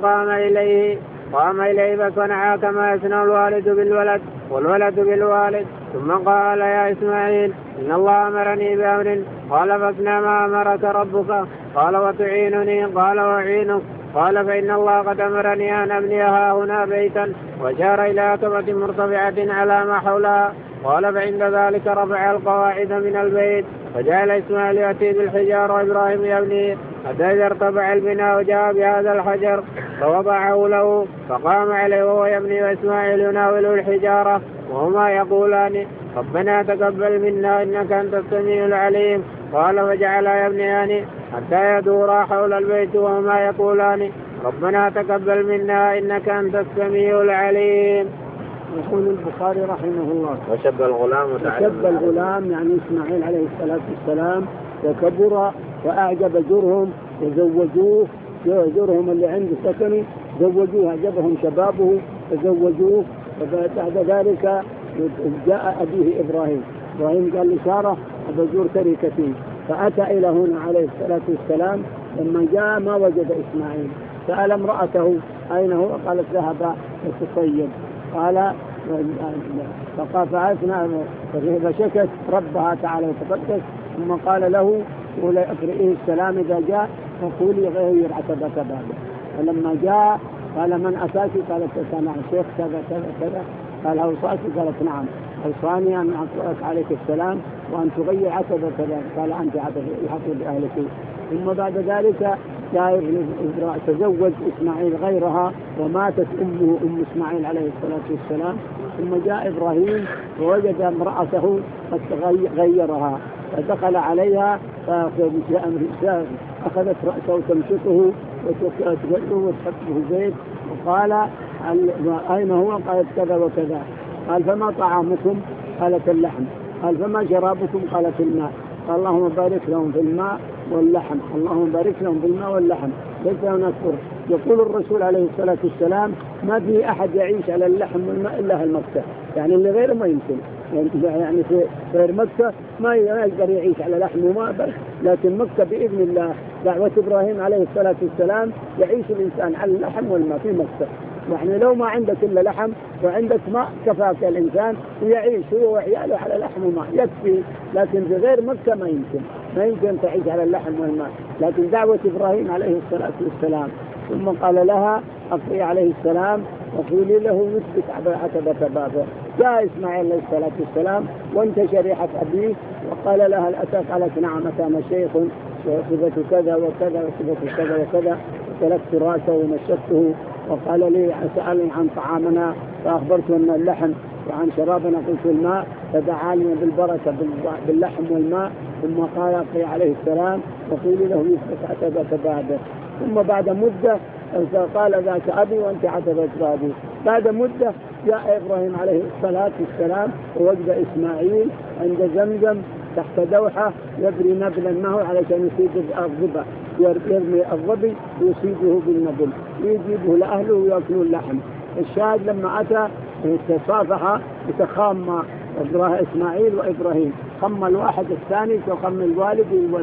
قام إليه فصنع كما يصنع الوالد بالولد والولد بالوالد ثم قال يا إسماعيل إن الله أمرني بأمر قال فاصنع ما أمرك ربك قال وتعينني قال وأعينك قال فإن الله قد أمرني أن أبنيها هنا بيتا وشار إلى عتبة مرتفعة على ما حولها قال فعند ذلك رفع القواعد من البيت فجعل إسماعيل يأتي بالحجار وإبراهيم يبني حتى إذا ارتفع البناء وجاء بهذا الحجر فوضعه له فقام عليه وهو يبني وإسماعيل يناوله الحجارة وهما يقولان ربنا تقبل منا إنك أنت السميع العليم قال فجعلا يبنيان حتى يدورا حول البيت وهما يقولان ربنا تقبل منا إنك أنت السميع العليم. يقول البخاري رحمه الله وشب الغلام يعني إسماعيل عليه الصلاة والسلام وكبر وأعجب جرهم وزوجوه جرهم اللي عنده سكنه زوجوه أعجبهم شبابه فزوجوه وبعد ذلك جاء أبيه إبراهيم قال لسارة أبجور تركتي فأتى إلى هنا عليه الصلاة والسلام لما جاء ما وجد إسماعيل سأل امرأته أين هو قالت ذهب يتصيد قال فقافعتنا فشكت ربها تعالى وتقدس ثم قال له ولا أقرئه السلام إذا جاء فقولي غير عتبة بابه فلما جاء قال من أتاك قالت أنا شيخ كذا كذا كذا قال أوصاك قالت نعم أوصاني أن أقرأك عليك السلام وأن تغير عتبة كذا قال أنت عتبة بأهلك ثم بعد ذلك تزوج إسماعيل غيرها وماتت أمه أم إسماعيل عليه الصلاة والسلام ثم جاء إبراهيم ووجد امرأته قد غيرها فدخل عليها أخذت رأسه وتمسكه وتقلبه وتحطه زيت وقال أين هو قالت كذا وكذا قال فما طعامكم قالت اللحم قال فما شرابكم قالت الماء قال اللهم بارك لهم في الماء واللحم اللهم بارك لهم في الماء واللحم ليس هناك فرق. يقول الرسول عليه الصلاة والسلام ما في أحد يعيش على اللحم والماء إلا أهل مكة يعني اللي غيره ما يمكن يعني في غير مكة ما يقدر يعيش على لحم وماء بس لكن مكة بإذن الله دعوة إبراهيم عليه الصلاة والسلام يعيش الإنسان على اللحم والماء في مكة يعني لو ما عندك إلا لحم وعندك ماء كفاك الإنسان ويعيش هو وعياله على لحم وماء يكفي لكن في غير مكة ما يمكن تعيش على اللحم والماء لكن دعوة إبراهيم عليه الصلاة والسلام ثم قال لها أقرئي عليه السلام وقولي له يثبت عتبة بابه جاء إسماعيل عليه الصلاة والسلام وانتشر ريحة أبيه وقال لها الأتاك قالت نعم أتانا شيخ وصفة كذا وكذا وصفة كذا وكذا وسلكت رأسه ومشكته وقال لي سألني عن طعامنا فأخبرته أن اللحم وعن شرابنا قلت الماء فدعاني بالبركة باللحم والماء ثم قال أقرئي عليه السلام وقولي له يثبت عتبة بابه ثم بعد مدة قال ذاك أبي وأنت عتبة بابي بعد مدة جاء إبراهيم عليه الصلاة والسلام ووجد إسماعيل عند زمزم تحت دوحة يبري نبلا معه علشان يصيد الضبع يرمي الضبي ويصيده بالنبل ويجيبه لأهله ويأكلون اللحم. الشاهد لما أتى تصافح يتخام إسماعيل وإبراهيم خم الواحد الثاني وخم الوالد والولد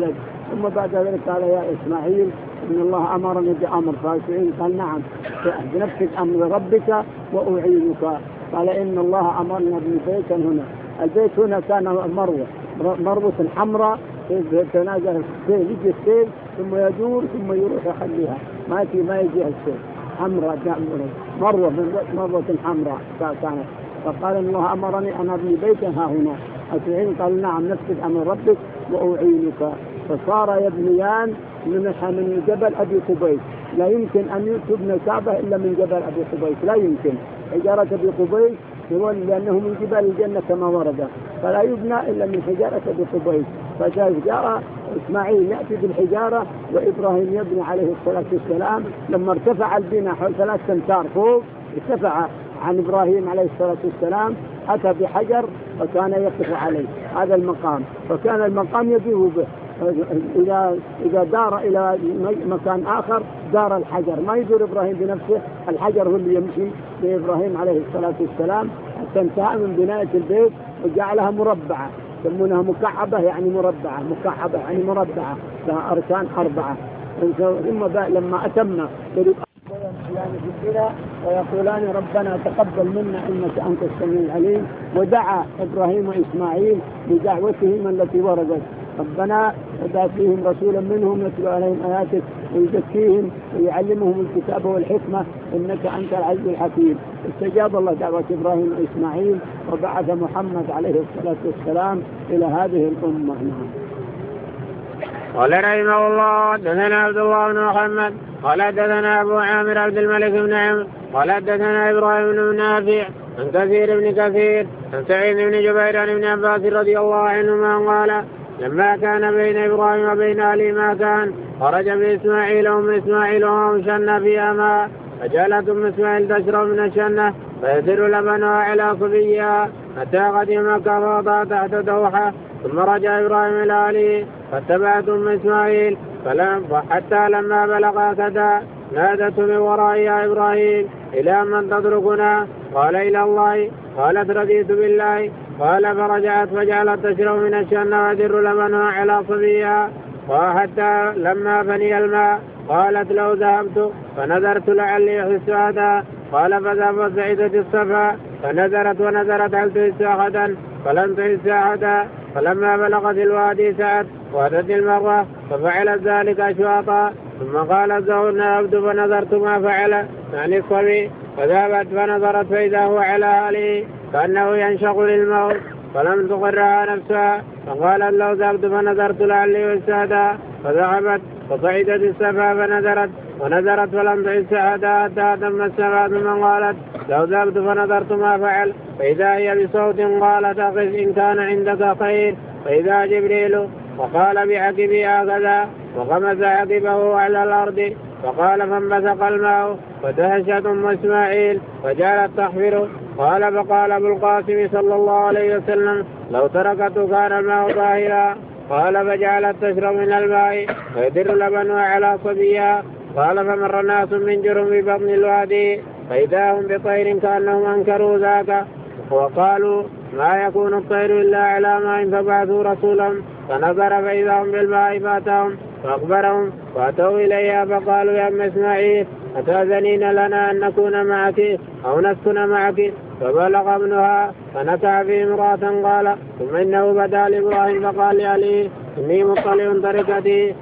ثم بعد ذلك قال يا إسماعيل إن الله أمرني بأمر. فإسماعيل قال نعم بنفذ أمر ربك وأعينك. قال إن الله أمرنا ببيتا هنا. البيت هنا كان مروة حمراء تنازل السيل، يجي السيل ثم يدور ثم يروح يخليها ما يجيها السيل، حمراء مروة حمراء كانت. فقال إن الله أمرني أن أبني بيتا ها هنا. إسماعيل قال نعم نفذ أمر ربك وأعينك. فصار يبنيان من جبل أبي قبيس. لا يمكن أن تبنى الكعبة إلا من جبل أبي قبيس، لا يمكن. حجارة أبي قبيس لأنه من جبال الجنة كما ورد، فلا يبنى إلا من حجارة أبي قبيس. فجاء إسماعيل يأتي بالحجارة وإبراهيم يبني عليه الصلاة والسلام. لما ارتفع البناء حول 3 أمتار فوق ارتفع عن إبراهيم عليه الصلاة والسلام، أتى بحجر فكان يقف عليه هذا المقام. فكان المقام يدور به، إذا دار إلى مكان آخر دار الحجر، ما يدور إبراهيم بنفسه، الحجر هو اللي يمشي بإبراهيم عليه الصلاة والسلام حتى انتهى من بناية البيت وجعلها مربعة، يسمونها مكعبة يعني مربعة، مكعبة يعني مربعة لها أركان 4. ثم لما أتم يعني في البناء ويقولان ربنا تقبل منا إنك أنت السميع العليم. ودعا إبراهيم وإسماعيل بدعوتهم التي وردت ربنا ابعث فيهم رسولا منهم يتلو عليهم آياتك ويزكيهم ويعلمهم الكتاب والحكمة إنك أنت العزيز الحكيم. استجاب الله دعوة إبراهيم وإسماعيل وبعث محمد عليه الصلاة والسلام إلى هذه الأمة. قال رحمه الله حدثنا عبد الله بن محمد قال حدثنا أبو عامر عبد الملك بن عمرو قال حدثنا إبراهيم بن نافع عن كثير بن كثير عن سعيد بن جبير عن ابن عباس رضي الله عنهما قال لما كان بين إبراهيم وبين أهله ما كان خرج بإسماعيل إسماعيل وهم شنة فيها ماء، فجعلت إسماعيل تشرب من الشنة فيدر لبنها على صبيها حتى قدم مكة فوضع تحت دوحة. ثم رجع إبراهيم إلى أهله فاتبعت إسماعيل حتى لما بلغ كذا نادت من ورائها إبراهيم إلى من تتركنا؟ قال إلى الله. قالت رضيت بالله. قال فرجعت فجعلت تشرب من الشنة ويدر لبنها على صبيها وحتى لما فني الماء قالت لو ذهبت فنذرت لعلي أحس أحدا. قال فذهب سعيدة الصفا فنذرت ونذرت هل تحس أحدا فلم تحس أحدا. فلما بلغت الوادي سعت وأتت المروة ففعلت ذلك أشواطا. ثم قالت ذهبن عبد فنظرت ما فعل يعني الصبي. فذهبت فنظرت فإذا هو على أهله كأنه ينشق للموت فلم تقرها نفسها. فقالت لو ذهبت فنظرت لعلي أحس. فذهبت فصعدت السفا فنظرت ونظرت فلم تحس أحدا حتى تم السفا. ثم قالت لو ذهبت فنظرت ما فعل فإذا هي بصوت قالت أخذ إن كان عندك خير. فإذا جبريل وقال بعقبه هكذا وغمس عقبه على الأرض فقال فانبثق الماء فتهشت إسماعيل فجعلت تحفر. قال فقال أبو القاسم صلى الله عليه وسلم لو تركته كان الماء طاهرا. قال فجعلت تشرب من الماء ويدر لبنها على صبيها. قال فمر ناس من جرم ببطن الوادي فإذا هم بطير كأنهم أنكروا ذاك وقالوا ما يكون الطير إلا على ماء فبعثوا رسولا فنظر فإذا هم بالماء فأتاهم فأخبرهم فأتوا إليها فقالوا يا أم إسماعيل أتأذنين لنا أن نكون معك أو نسكن معك؟ فبلغ ابنها فنكع في امرأة. قال ثم إنه بدا لإبراهيم فقال لي إني مطلع طريقتي.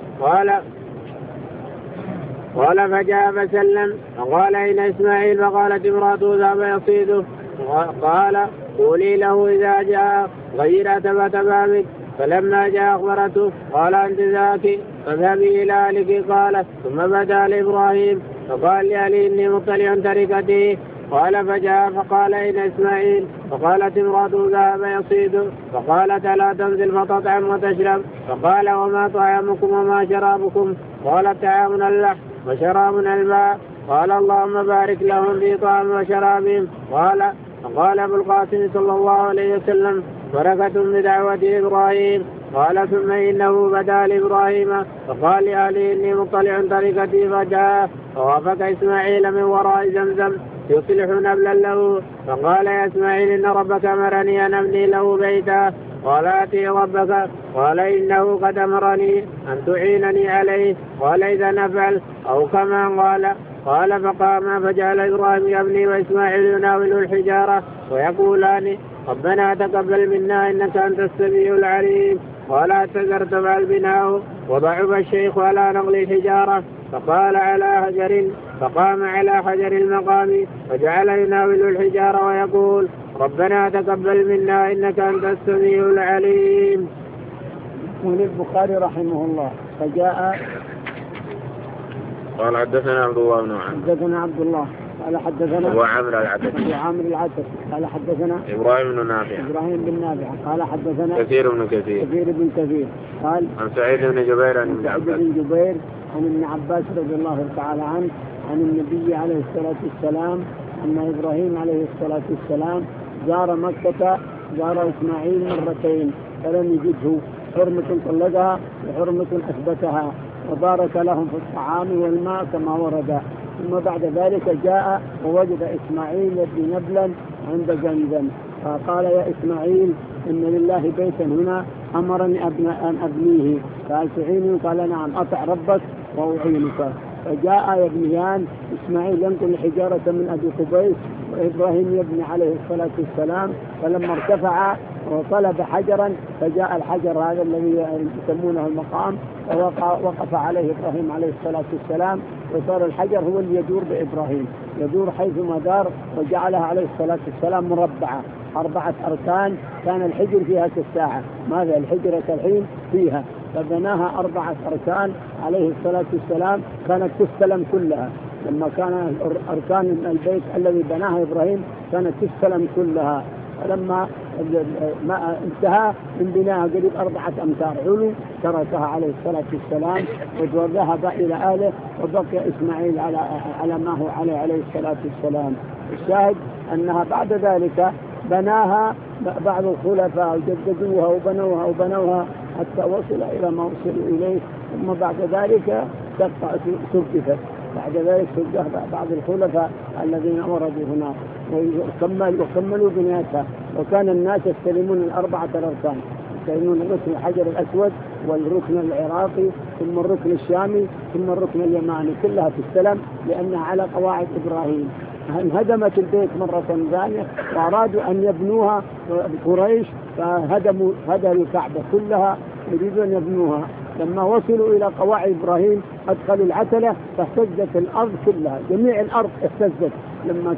قال فجاء فسلم فقال أين إسماعيل؟ فقالت امرأته ذهب يصيده. قال قولي له إذا جاء غير أتبت بابك. فلما جاء أخبرته قال أنت ذاك فاذهبي إلى أهلك. قال ثم بدا لإبراهيم فقال لي إني مطلع طريقتي. قال فجاء فقال أين إسماعيل؟ فقالت امرأته ذهب يصيد. فقالت ألا تنزل فتطعم وتشرب؟ فقال وما طعامكم وما شرابكم؟ قالت طعامنا اللحم وشرابنا الماء. قال اللهم بارك لهم في طعام وشرابهم. قال أبو القاسم صلى الله عليه وسلم بركة بدعوة إبراهيم. قال ثم إنه بدا لإبراهيم فقال لأهله إني مطلع طريقتي. فجاء فوافق إسماعيل من وراء زمزم يصلح نبلا له. فقال يا إسماعيل إن ربك أمرني أن أبني له بيتا قال آتي ربك. قال إنه قد أمرني أن تعينني عليه. قال إذا نفعل أو كما قال. قال فقام فجعل إبراهيم يبني وإسماعيل يناول الحجارة ويقولان ربنا تقبل منا إنك أنت السميع العليم. قال اعتذرت فالبناء وضعف الشيخ على نقل الحجارة فقام على حجر المقام وجعل يناول الحجارة ويقول ربنا تقبل منا إنك أنت السميع العليم. يقول البخاري رحمه الله فجاء قال حدثنا عبد الله بن عمرو حدثنا عبد الله قال حدثنا أبو عامر العتكي قال حدثنا إبراهيم بن نافع قال حدثنا كثير بن كثير قال عن سعيد بن جبير عن ابن عباس رضي الله تعالى عنه عن النبي عليه الصلاة والسلام أن إبراهيم عليه الصلاة والسلام زار إسماعيل مرتين فلم يجده، حرمة طلقها وحرمة أثبتها، وبارك لهم في الطعام والماء كما ورد. ثم بعد ذلك جاء ووجد إسماعيل يبني نبلا عند زمزم، فقال يا إسماعيل إن لله بيتا هنا أمرني أن أبنيه، قال تعيني؟ قال نعم، أطع ربك وأعينك. فجاء يبنيان، إسماعيل ينقل الحجارة من أبي قبيس وإبراهيم يبني عليه الصلاة والسلام. فلما ارتفع وطلب حجرا فجاء الحجر هذا الذي يسمونه المقام ووقف عليه إبراهيم عليه الصلاة والسلام، وصار الحجر هو اللي يدور بإبراهيم، يدور حيثما دار، وجعلها عليه الصلاة والسلام مربعة 4 أركان، كان الحجر فيها كالساعة، ماذا الحجرة الحين فيها، فبناها 4 أركان عليه الصلاة والسلام، كانت تستلم كلها. لما كان أركان البيت الذي بناها إبراهيم كانت تستلم كلها، فلما انتهى من بناها قريب 4 أمتار علو تركها عليه الصلاة والسلام وذهب إلى أهله، وبقي إسماعيل على ما هو عليه الصلاة والسلام. الشاهد أنها بعد ذلك بناها بعض الخلفاء وجددوها وبنوها حتى وصل إلى ما وصلوا إليه، ثم بعد ذلك سقفت. بعد ذلك سجها بعض الخلفاء الذين وردوا هنا وكملوا بنيتها. وكان الناس يستلمون 4 الأركان، يستلمون الركن الحجر الأسود والركن العراقي ثم الركن الشامي ثم الركن اليماني، كلها تستلم لأنها على قواعد إبراهيم. انهدمت البيت مرة ثانية وأرادوا أن يبنوها قريش، فهدموا الكعبة كلها يريدون يبنوها. لما وصلوا إلى قواعد إبراهيم أدخلوا العتلة فاهتزت الأرض كلها، جميع الأرض اهتزت لما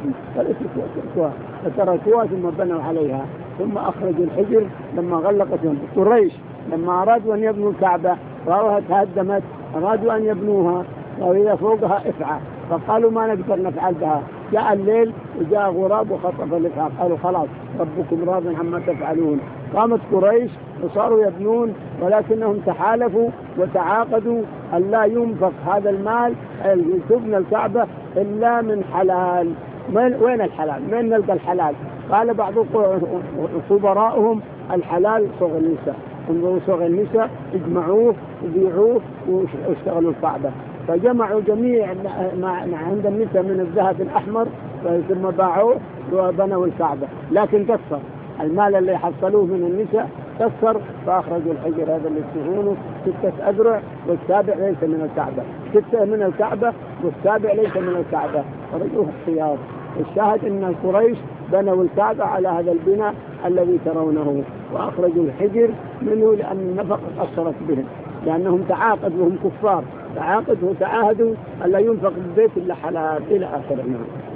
فتركوها ثم بنوا عليها. ثم أخرجوا الحجر لما غلقتهم قريش، لما أرادوا أن يبنوا الكعبة رأوها تهدمت، أرادوا أن يبنوها وإذا فوقها إفعى، فقالوا ما نقدر نفعل بها. جاء الليل وجاء غراب وخطف الإفعى، قالوا خلاص ربكم راض عما تفعلون. قامت قريش وصاروا يبنون، ولكنهم تحالفوا وتعاقدوا أن لا ينفق هذا المال تبنى الكعبة إلا من حلال. وين الحلال؟ من نلقى الحلال؟ قال بعض خبراءهم الحلال صغر النساء، انظروا صغر النساء اجمعوه وبيعوه واشتغلوا الكعبة. فجمعوا جميع ما عند النساء من الذهب الأحمر ثم باعوه وبنوا الكعبة، لكن كسر المال اللي حصلوه من النساء كسر، فأخرجوا الحجر هذا اللي يسمونه 6 أذرع والسابع ليس من الكعبة، 6 من الكعبة والسابع ليس من الكعبة، فرجوه احتياط. الشاهد أن قريش بنوا الكعبة على هذا البناء الذي ترونه، وأخرجوا الحجر منه لأن النفقة أثرت بهم، لأنهم تعاقدوا وهم كفار، تعاقدوا وتعاهدوا ألا ينفق البيت إلا حلال إلى آخره.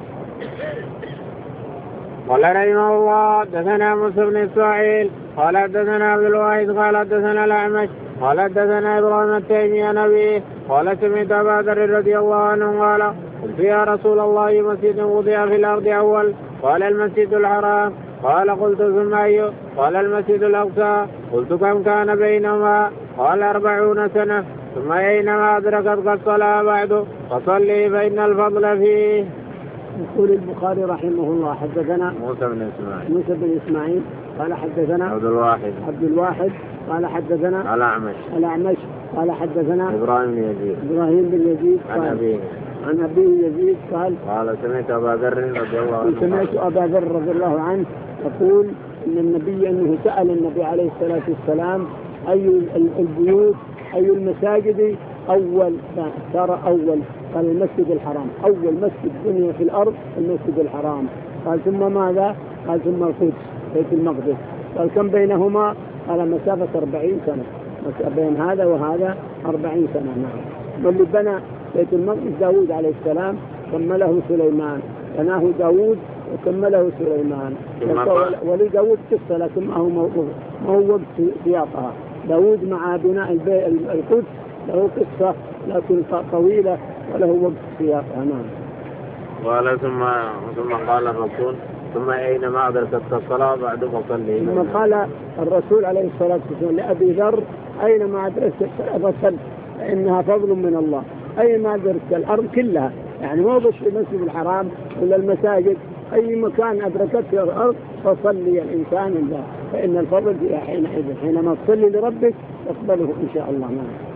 قال رحمه الله حدثنا موسى بن إسماعيل قال حدثنا عبد الواحد قال حدثنا الأعمش قال حدثنا إبراهيم التيمي عن أبيه قال سمعت أبا ذر رضي الله عنه قال قلت يا رسول الله مسجد وضع في الأرض أول؟ قال المسجد الحرام. قال قلت ثم أيه؟ قال المسجد الأقصى. قلت كم كان بينهما؟ قال 40 سنة. ثم أينما أدركت الصلاة بعد فصلي فإن الفضل فيه. يقول البخاري رحمه الله حدثنا موسى بن إسماعيل قال حدثنا عبد الواحد قال حدثنا الأعمش قال حدثنا إبراهيم بن يزيد عن أبيه يزيد قال سمعت أبا ذر رضي الله عنه يقول أن النبي أنه سأل النبي عليه الصلاة والسلام أي البيوت أي المساجد أول، صار أول، قال المسجد الحرام، أول مسجد بني في الأرض المسجد الحرام. قال ثم ماذا؟ قال ثم القدس بيت المقدس. قال كم بينهما؟ قال مسافة 40 سنة، بين هذا وهذا 40 سنة. نعم. واللي بنى بيت المقدس داود عليه السلام، كمله سليمان، بناه داود وكمله سليمان. ولداود قصة لكن ما هو وقت سياقها. داود مع بناء القدس له قصة لكن طويلة وله وقت سياقها. نعم. قال ثم قال الرسول ثم أينما أدركت الصلاة بعد فصلي. ثم قال الرسول عليه الصلاة والسلام لأبي ذر أينما أدركت الصلاة فصل فإنها فضل من الله. أينما أدركت الأرض كلها، يعني مو بس المسجد الحرام ولا المساجد، أي مكان أدركته الأرض فصلي الإنسان الله، فإن الفضل فيها حينما تصلي لربك تقبله إن شاء الله.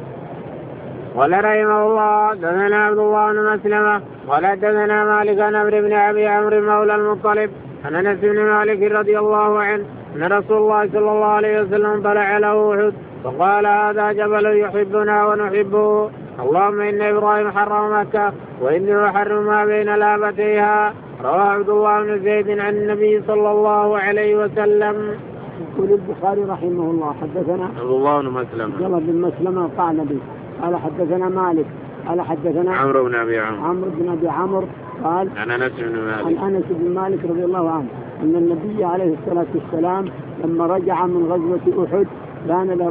قال رحمه الله دثنا عبد الله بن مسلمة قال دثنا مالك عن عمرو بن أبي عمرو مولى المطلب عن أنس بن مالك رضي الله عنه أن رسول الله صلى الله عليه وسلم طلع على أحد فقال هذا جبل يحبنا ونحبه، اللهم إن إبراهيم حرم مكة وإني أحرم ما بين لابتيها. رواه عبد الله بن زيد عن النبي صلى الله عليه وسلم. يقول البخاري رحمه الله حدثنا عبد الله بن مسلمة بن مسلمة قال نبي قال حدثنا مالك قال حدثنا عمرو بن أبي عمرو قال عن أنس بن مالك رضي الله عنه أن النبي عليه الصلاة والسلام لما رجع من غزوة أحد بان له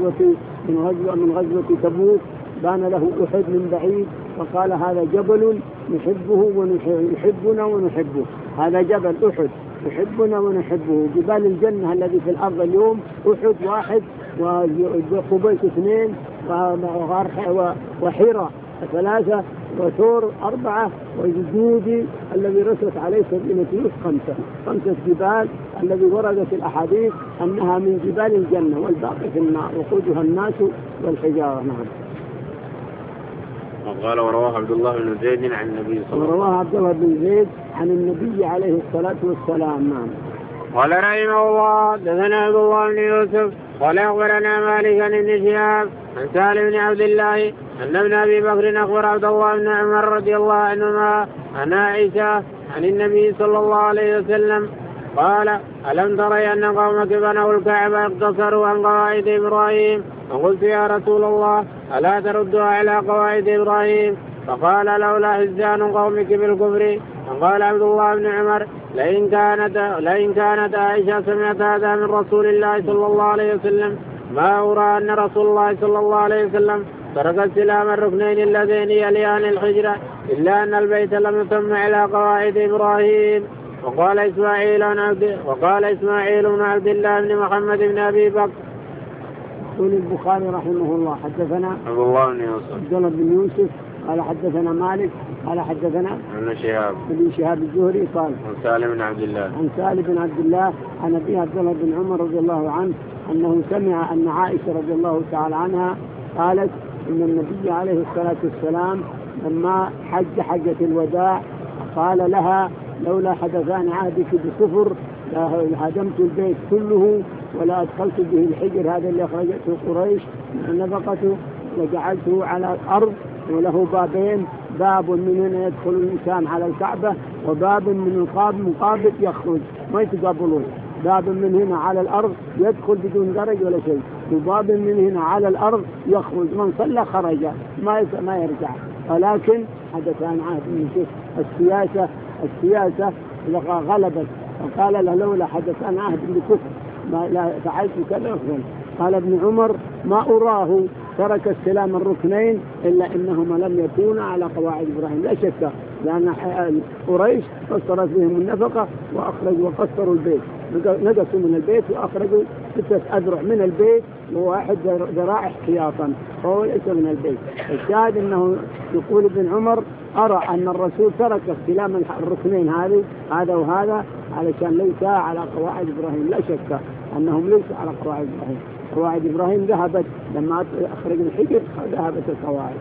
من غزوة تبوك بان له أحد من بعيد فقال هذا جبل نحبه ونحبنا ونحبه، هذا جبل أحد يحبنا ونحبه. جبال الجنة الذي في الأرض اليوم أحد واحد وقبيس 2 وحيرة 3 وثور 4 وجودي الذي رست عليه سفينة يونس 5 جبال الذي وردت الأحاديث أنها من جبال الجنة والباقي في النار وقودها الناس والحجارة. نعم. وقال ورواه عبد الله بن زيد عن النبي صلى الله عليه وسلم. ورواه عبد الله بن زيد عن النبي عليه الصلاة والسلام. نعم. قال رحمه الله دثنا عبد الله بن يوسف قال أخبرنا مالك عن ابن شهاب عن سالم بن عبد الله أن ابن أبي بكر أخبر عبد الله بن عمر رضي الله عنهما عن عائشة عن النبي صلى الله عليه وسلم قال ألم تري أن قومك بنوا الكعبة اقتصروا عن قواعد إبراهيم؟ فقلت يا رسول الله ألا تردوا على قواعد إبراهيم؟ فقال لولا حزان قومك بالكفر. فقال عبد الله بن عمر لئن كانت عائشة سمعت هذا من رسول الله صلى الله عليه وسلم ما أرى أن رسول الله صلى الله عليه وسلم ترك استلام الركنين اللذين يليان الحجرة إلا أن البيت لم يتم على قواعد إبراهيم. وقال إسماعيل بن عبد الله بن محمد بن أبي بكر. يقول البخاري رحمه الله حدثنا عبد الله بن يوسف قال حدثنا مالك قال حدثنا ابن شهاب الزهري قال عن سالم بن عبد الله عن أبي عبد الله بن عمر رضي الله عنه أنه سمع أن عائشة رضي الله تعالى عنها قالت إن النبي عليه الصلاة والسلام لما حجة الوداع قال لها لولا حدثان عهدك بكفر لهدمت البيت كله ولا أدخلت به الحجر هذا اللي أخرجته قريش من نفقته وجعلته على الأرض وله بابين، باب من هنا يدخل الإنسان على الكعبة وباب من مقابل يخرج ما يتقابلون، باب من هنا على الأرض يدخل بدون درج ولا شيء وباب من هنا على الأرض يخرج من صلى خرج ما يرجع. ولكن حدث عن عهد من السياسة غلبت وقال له لولا حدث عن عهد بكفر لا فعلت كذا. قال ابن عمر ما أراه ترك استلام الركنين إلا إنهما لم يكونا على قواعد إبراهيم لا شك، لأن قريش قصرت بهم النفقة وأخرجوا وقصروا البيت، نقصوا من البيت وأخرجوا 6 أذرع من البيت وواحد ذراع احتياطا فهو ليس من البيت. الشاهد أنه يقول ابن عمر أرى أن الرسول ترك استلام الركنين هذا وهذا علشان ليس على قواعد إبراهيم، لا شك أنهم ليسوا على قواعد إبراهيم. قواعد إبراهيم ذهبت لما أخرج الحجر ذهبت القواعد.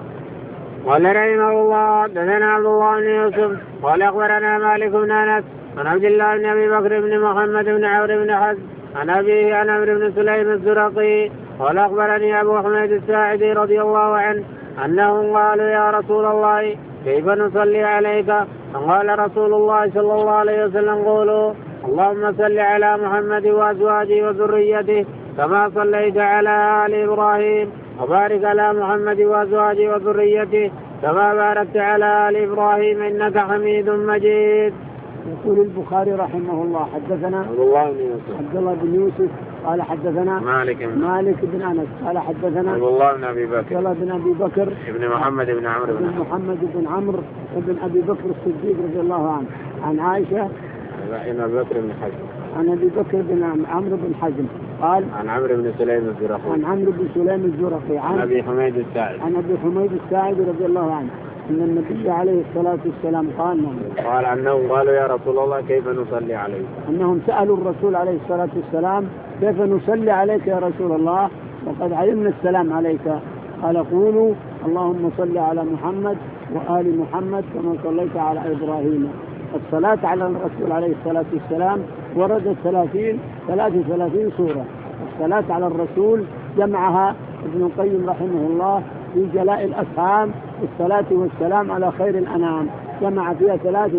قال رحمه الله دثنا عبد الله بن يوسف قال أخبرنا مالك بن أنس عن عبد الله بن أبي بكر بن محمد بن عمرو بن حزم عن أبيه عن عمرو بن سليم الزرقي قال أخبرني أبو حميد الساعدي رضي الله عنه أنهم قالوا يا رسول الله كيف نصلي عليك؟ فقال رسول الله صلى الله عليه وسلم قولوا اللهم صل على محمد وأزواجه وذريته كما صليت على آل إبراهيم وبارك على محمد وأزواجه وذريته كما باركت على آل إبراهيم إنك حميد مجيد. يقول البخاري رحمه الله حدثنا عبد الله بن يوسف قال حدثنا مالك بن أنس قال حدثنا عبد الله بن أبي بكر ابن محمد بن عمرو بن أبي بكر الصديق رضي الله عنه عن عائشة عن أبي بكر بن حزم عن أبي بكر بن عمرو بن حزم قال عن عمرو بن سليم الزرقي عن أبي حميد الساعدي رضي الله عنه أن النبي عليه الصلاة والسلام قال أنهم قالوا يا رسول الله كيف نصلي عليك؟ أنهم سألوا الرسول عليه الصلاة والسلام كيف نصلي عليك يا رسول الله وقد علمنا السلام عليك. قال قولوا اللهم صل على محمد وآل محمد كما صليت على إبراهيم. الصلاة على الرسول عليه الصلاة والسلام وردت 33 سورة. الصلاة على الرسول جمعها ابن القيم رحمه الله في جلاء الأفهام الصلاة والسلام على خير الأنام، جمع فيها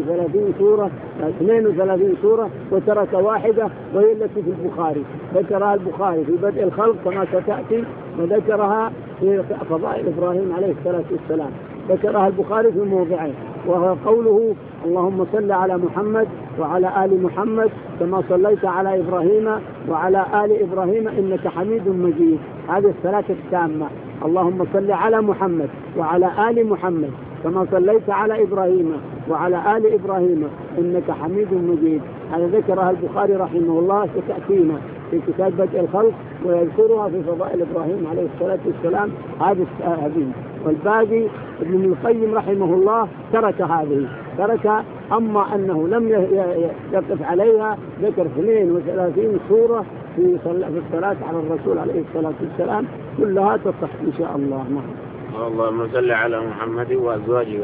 32 سورة وترك واحدة وهي التي في البخاري، ذكرها البخاري في بدء الخلق كما ستأتي، وذكرها في فضائل إبراهيم عليه الصلاة والسلام، ذكرها البخاري في موضعين، وهو قوله اللهم صل على محمد وعلى آل محمد كما صليت على إبراهيم وعلى آل إبراهيم إنك حميد مجيد. هذه الصلاة التامة، اللهم صل على محمد وعلى آل محمد كما صليت على إبراهيم وعلى آل إبراهيم إنك حميد مجيد. هذا ذكرها البخاري رحمه الله ستأتينا في كتاب بدء الخلق، ويذكرها في فضائل إبراهيم عليه الصلاة والسلام هذه. والباقي ابن القيم رحمه الله ترك أما أنه لم يقف عليها، ذكر 32 سورة في الصلاة على الرسول عليه الصلاة والسلام، كلها تصح إن شاء الله. اللهم صل على محمد وأزواجه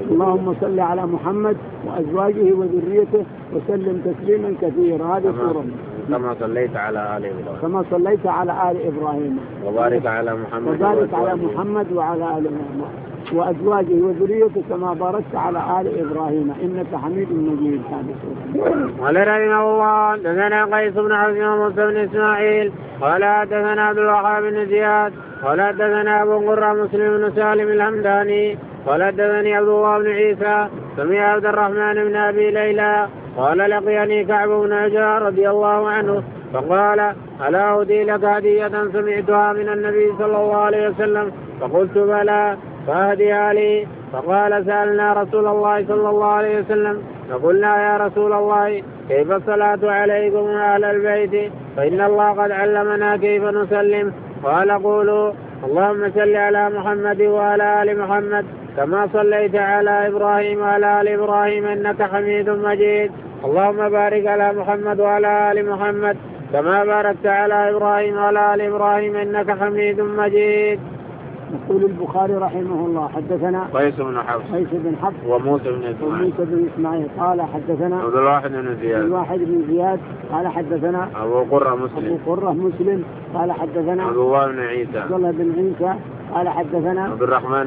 وذريته وسلم تسليما كثيرا. هذه سورة كما صليت على آل إبراهيم وبارك على محمد وعلى آل محمد وأزواجه وذريته كما باركت على آل إبراهيم إنك حميد مجيد. قال رحمه الله حدثنا قيس بن حزم وموسى بن إسماعيل قال حدثنا عبد الوهاب بن زياد قال حدثنا أبو قرة مسلم بن سالم الحمداني قال حدثني عبد الله بن عيسى سمع عبد الرحمن بن أبي ليلى قال لقيني كعب بن عجرة رضي الله عنه فقال ألا أهدي لك هدية سمعتها من النبي صلى الله عليه وسلم؟ فقلت بلى فأهديها لي. فقال سألنا رسول الله صلى الله عليه وسلم فقلنا يا رسول الله كيف الصلاة عليكم أهل البيت؟ فإن الله قد علمنا كيف نسلم. قال قولوا اللهم صل على محمد وعلى آل محمد كما صليت على إبراهيم وعلى آل إبراهيم إنك حميد مجيد. اللهم بارك على محمد وعلى آل محمد كما باركت على إبراهيم وعلى آل إبراهيم إنك حميد مجيد. يقول البخاري رحمه الله حدثنا قيس بن حفص وموسى بن إسماعيل قال حدثنا عبد الواحد بن زياد قال حدثنا أبو قرة مسلم قال حدثنا عبد الله بن عيسى قال حدثنا عبد الرحمن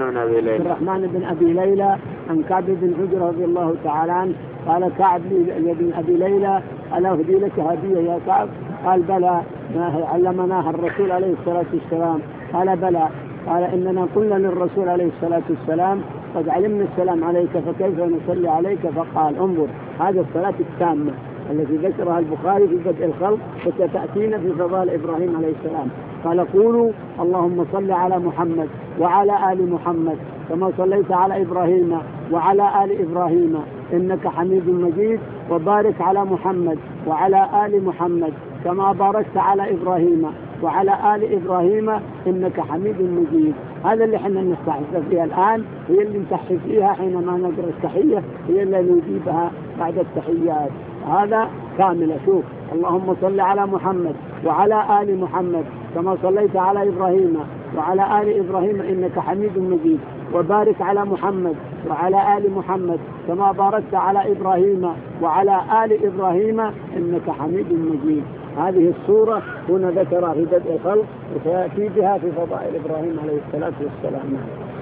بن أبي ليلى عن كعب بن عجرة رضي الله تعالى عنه قال كعب بن أبي ليلى ألا أهدي لك هدية يا كعب؟ قال بلى ما علمناها الرسول عليه الصلاة والسلام. قال بلى. قال إننا قلنا للرسول عليه الصلاة والسلام قد علمنا السلام عليك فكيف نصلي عليك؟ فقال انظر هذه الصلاة التامة التي ذكرها البخاري في بدء الخلق وستأتينا في فضائل إبراهيم عليه السلام. قال قولوا اللهم صل على محمد وعلى آل محمد كما صليت على إبراهيم وعلى آل إبراهيم إنك حميد مجيد، وبارك على محمد وعلى آل محمد كما باركت على إبراهيم وعلى آل إبراهيم إنك حميد مجيد. هذا اللي احنا نستحث فيها الآن، هي اللي نتحف فيها حينما نقرأ التحية، هي اللي نجيبها بعد التحيات. هذا كاملة. شوف اللهم صل على محمد وعلى آل محمد كما صليت على إبراهيم وعلى آل إبراهيم إنك حميد مجيد، وبارك على محمد وعلى آل محمد كما باركت على إبراهيم وعلى آل إبراهيم إنك حميد مجيد. هذه السورة هنا ذكرها في بدء الخلق وسيأتي بها في فضائل إبراهيم عليه الصلاة والسلام.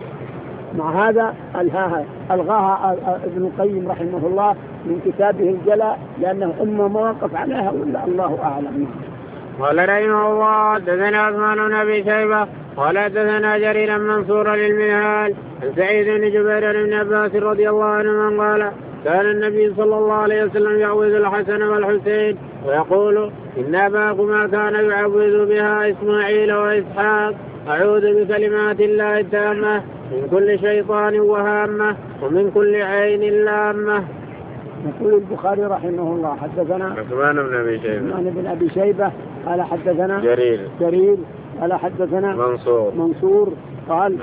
مع هذا ألغاها ابن القيم رحمه الله من كتابه الجلاء لأنه مواقف عليها ولا الله أعلم. قال رحمه الله حدثنا عثمان بن أبي شيبة قال حدثنا جرير منصور للمنهال عن سعيد بن جبير بن عباس رضي الله عنهما قال كان النبي صلى الله عليه وسلم يعوذ الحسن والحسين ويقول إن أباكما كان يعوذ بها إسماعيل وإسحاق أعوذ بكلمات الله التامة من كل شيطان وهامة ومن كل عين لامة. يقول البخاري رحمه الله حدثنا عثمان بن أبي شيبة قال حدثنا جرير قال حدثنا منصور قال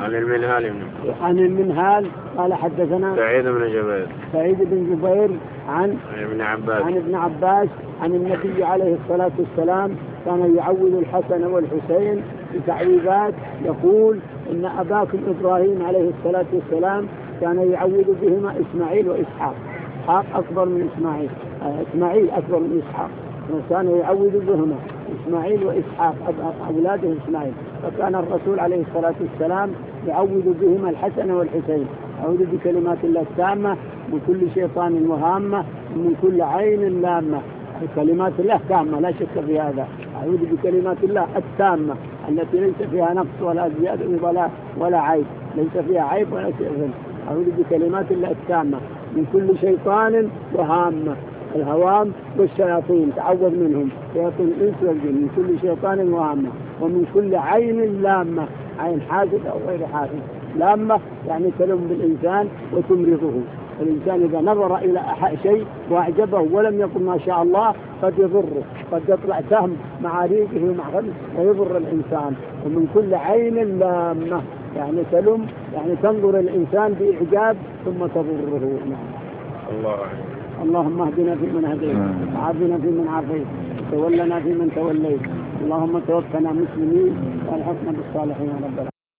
عن المنهال قال حدثنا سعيد بن جبير عن ابن عباس عن النبي عليه الصلاة والسلام كان يعوذ الحسن والحسين بتعويذات يقول إن أباكم إبراهيم عليه الصلاة والسلام كان يعوذ بهما إسماعيل وإسحاق. إسحاق أكبر من إسماعيل أكبر من إسحاق وكان يعوذ بهما إسماعيل وإسحاق أولاده إسماعيل. فكان الرسول عليه الصلاة والسلام يعوذ بهما الحسن والحسين أعوذ بكلمات الله التامة من كل شيطان وهامة ومن كل عين لامة. كلمات الله تامة لا شك في هذا. أعوذ بكلمات الله التامة التي ليس فيها نقص ولا زيادة ولا عيب ليس فيها عيب ولا شيء. أعوذ بكلمات الله التامة من كل شيطان وهامة الهوام والشياطين تعوذ منهم شياطين الإنس والجن من كل شيطان وهامة ومن كل عين لامة عين حاسد أو غير حاسد. لامة يعني تلم بالإنسان وتمرضه. الإنسان إذا نظر إلى شيء وأعجبه ولم يقل ما شاء الله قد يضره قد يطلع سهم مع ريقه ومع غلس ويضر الإنسان. ومن كل عين لامة يعني تلم يعني تنظر الإنسان بإعجاب ثم تضره. اللهم اهدنا فيمن هديت وعافنا فيمن عافيت وتولنا فيمن توليت. اللهم توفنا مسلمين والحقنا بالصالحين رب العالمين.